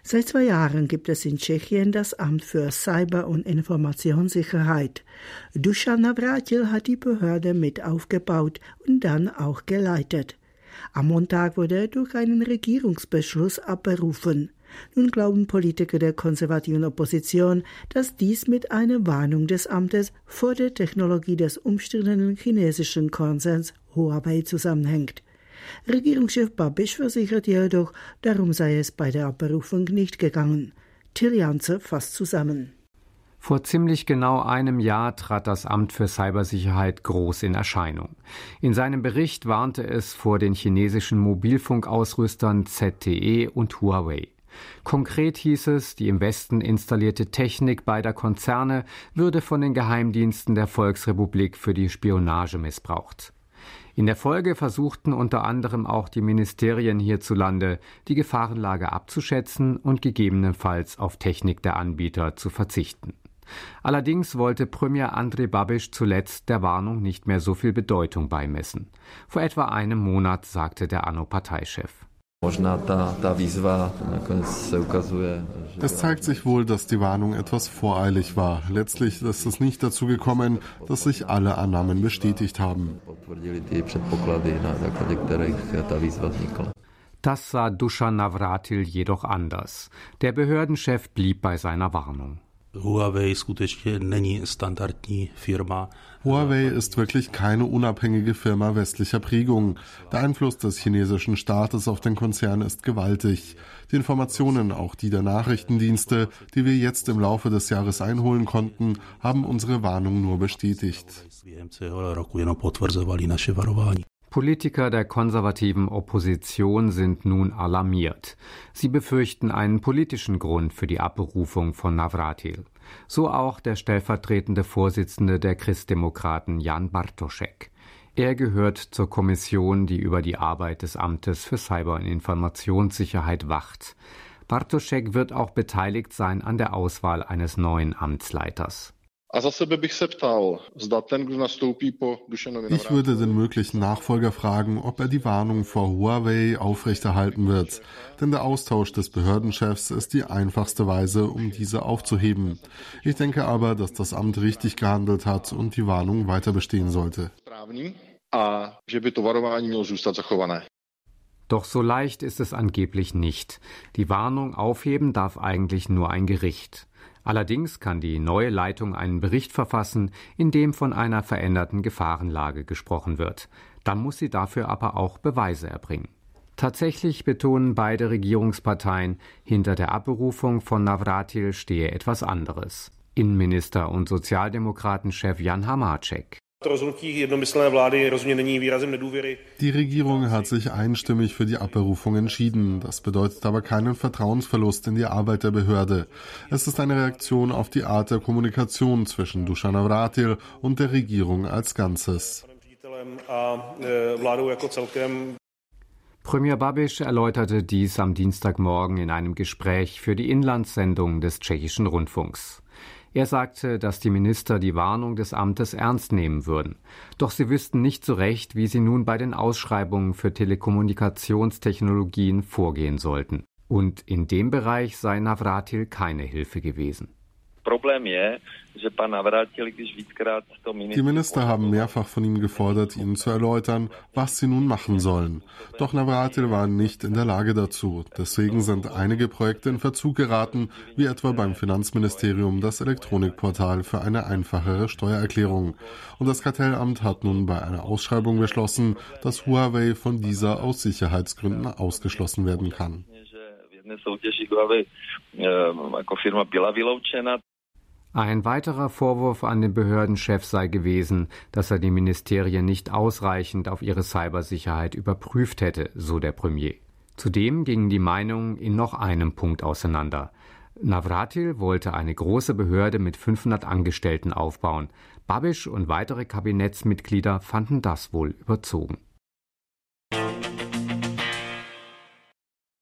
Seit 2 Jahren gibt es in Tschechien das Amt für Cyber- und Informationssicherheit. Dušan Navrátil hat die Behörde mit aufgebaut und dann auch geleitet. Am Montag wurde er durch einen Regierungsbeschluss abberufen. Nun glauben Politiker der konservativen Opposition, dass dies mit einer Warnung des Amtes vor der Technologie des umstrittenen chinesischen Konzerns Huawei zusammenhängt. Regierungschef Babiš versichert jedoch, darum sei es bei der Abberufung nicht gegangen. Till Janze fasst zusammen. Vor ziemlich genau einem Jahr trat das Amt für Cybersicherheit groß in Erscheinung. In seinem Bericht warnte es vor den chinesischen Mobilfunkausrüstern ZTE und Huawei. Konkret hieß es, die im Westen installierte Technik beider Konzerne würde von den Geheimdiensten der Volksrepublik für die Spionage missbraucht. In der Folge versuchten unter anderem auch die Ministerien hierzulande, die Gefahrenlage abzuschätzen und gegebenenfalls auf Technik der Anbieter zu verzichten. Allerdings wollte Premier Andrej Babiš zuletzt der Warnung nicht mehr so viel Bedeutung beimessen. Vor etwa einem Monat sagte der ANO-Parteichef. Es zeigt sich wohl, dass die Warnung etwas voreilig war. Letztlich ist es nicht dazu gekommen, dass sich alle Annahmen bestätigt haben. Das sah Dušan Navrátil jedoch anders. Der Behördenchef blieb bei seiner Warnung. Huawei ist wirklich keine unabhängige Firma westlicher Prägung. Der Einfluss des chinesischen Staates auf den Konzern ist gewaltig. Die Informationen, auch die der Nachrichtendienste, die wir jetzt im Laufe des Jahres einholen konnten, haben unsere Warnung nur bestätigt. Politiker der konservativen Opposition sind nun alarmiert. Sie befürchten einen politischen Grund für die Abberufung von Navrátil. So auch der stellvertretende Vorsitzende der Christdemokraten Jan Bartošek. Er gehört zur Kommission, die über die Arbeit des Amtes für Cyber- und Informationssicherheit wacht. Bartošek wird auch beteiligt sein an der Auswahl eines neuen Amtsleiters. Ich würde den möglichen Nachfolger fragen, ob er die Warnung vor Huawei aufrechterhalten wird. Denn der Austausch des Behördenchefs ist die einfachste Weise, um diese aufzuheben. Ich denke aber, dass das Amt richtig gehandelt hat und die Warnung weiter bestehen sollte. Doch so leicht ist es angeblich nicht. Die Warnung aufheben darf eigentlich nur ein Gericht. Allerdings kann die neue Leitung einen Bericht verfassen, in dem von einer veränderten Gefahrenlage gesprochen wird. Dann muss sie dafür aber auch Beweise erbringen. Tatsächlich betonen beide Regierungsparteien, hinter der Abberufung von Navrátil stehe etwas anderes. Innenminister und Sozialdemokratenchef Jan Hamáček. Die Regierung hat sich einstimmig für die Abberufung entschieden. Das bedeutet aber keinen Vertrauensverlust in die Arbeit der Behörde. Es ist eine Reaktion auf die Art der Kommunikation zwischen Dušan Navrátil und der Regierung als Ganzes. Premier Babiš erläuterte dies am Dienstagmorgen in einem Gespräch für die Inlandssendung des tschechischen Rundfunks. Er sagte, dass die Minister die Warnung des Amtes ernst nehmen würden. Doch sie wüssten nicht so recht, wie sie nun bei den Ausschreibungen für Telekommunikationstechnologien vorgehen sollten. Und in dem Bereich sei Navrátil keine Hilfe gewesen. Die Minister haben mehrfach von ihm gefordert, ihnen zu erläutern, was sie nun machen sollen. Doch Navrátil war nicht in der Lage dazu. Deswegen sind einige Projekte in Verzug geraten, wie etwa beim Finanzministerium das Elektronikportal für eine einfachere Steuererklärung. Und das Kartellamt hat nun bei einer Ausschreibung beschlossen, dass Huawei von dieser aus Sicherheitsgründen ausgeschlossen werden kann. Ein weiterer Vorwurf an den Behördenchef sei gewesen, dass er die Ministerien nicht ausreichend auf ihre Cybersicherheit überprüft hätte, so der Premier. Zudem gingen die Meinungen in noch einem Punkt auseinander. Navrátil wollte eine große Behörde mit 500 Angestellten aufbauen. Babiš und weitere Kabinettsmitglieder fanden das wohl überzogen.